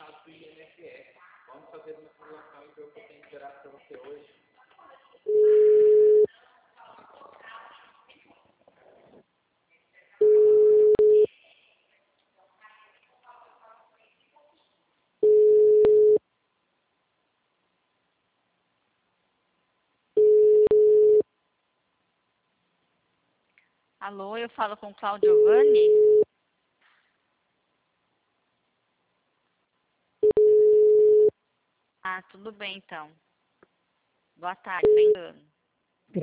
resultados do INSS. Vamos fazer uma simulação e ver o que eu tenho gerado para você hoje. Alô, eu falo com Cláudio Giovanni? Ah, tudo bem então. Boa tarde, bem-vindo.